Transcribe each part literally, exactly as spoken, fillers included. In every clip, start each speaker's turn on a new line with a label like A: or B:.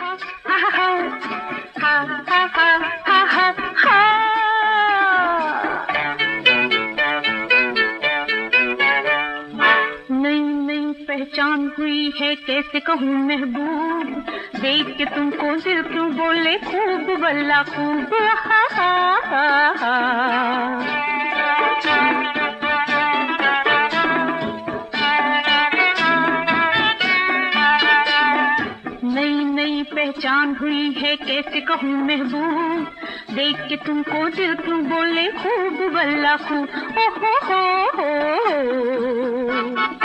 A: नई नई पहचान हुई है कैसे कहूँ महबूब, देख के तुमको दिल क्यों बोले खूब वल्ला खूब। हा हा हा हा। नई नई पहचान हुई है कैसे कहूँ महबूब, देख के तुमको दिल क्यों बोले खूब वल्ला खूब। ओ हो हो हो।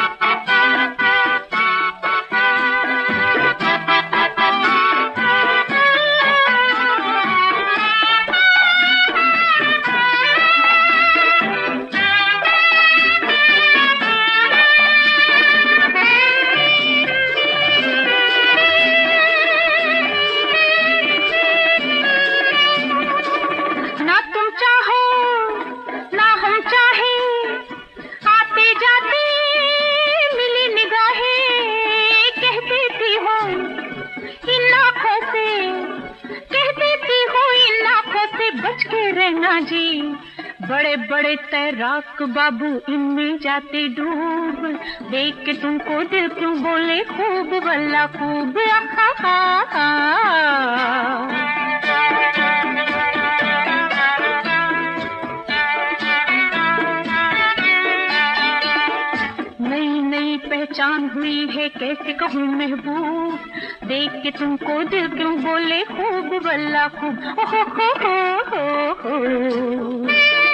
A: जी बड़े बड़े तैराक बाबू इनमें जाते डूब, देख के तुमको दिल क्यों बोले खूब वल्ला खूब। हा हा हा। नई नई पहचान हुई है कैसे कहूँ महबूब, देख के तुमको दिल क्यों बोले खूब वल्ला खूब। ओ हो हो हो हो हो।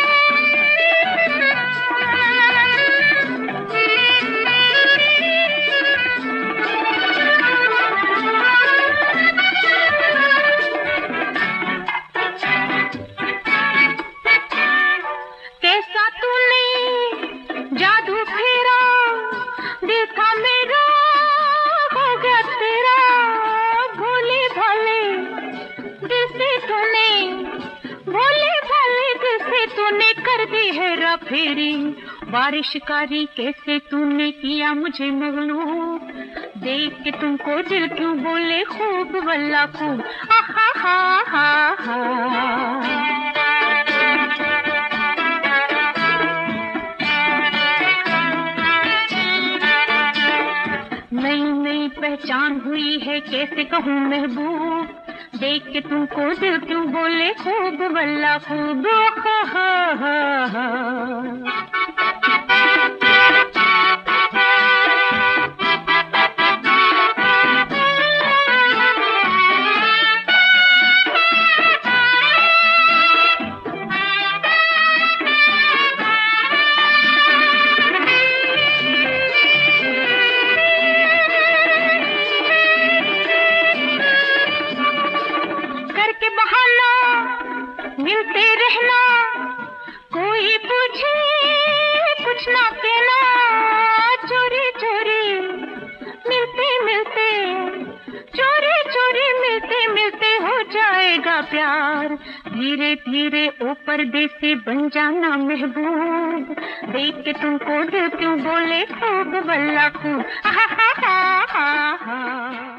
A: कैसा तूने जादू फेरा, दिल था मेरा हो गया तेरा। भोले भाले दिल से तूने, भोले भाले दिल से तूने कर दी हेरा फेरी। बारिश कारी कैसे तूने किया मुझे मगलूब, देख के तुमको दिल क्यों बोले खूब वल्ला खूब। आहा हा हा हा। नई नई पहचान हुई है कैसे कहूँ महबूब, देख के तुमको दिल क्यों बोले खूब वल्ला खूब। हा हा हा हा। मिलते रहना कोई पूछे कुछ ना कहना, चोरी चोरी मिलते मिलते, चोरी चोरी मिलते मिलते हो जाएगा प्यार। धीरे धीरे ओ परदेसी बन जाना महबूब, देख के तुमको दिल क्यों बोले खूब वल्ला खूब। हा हा हा हा हा।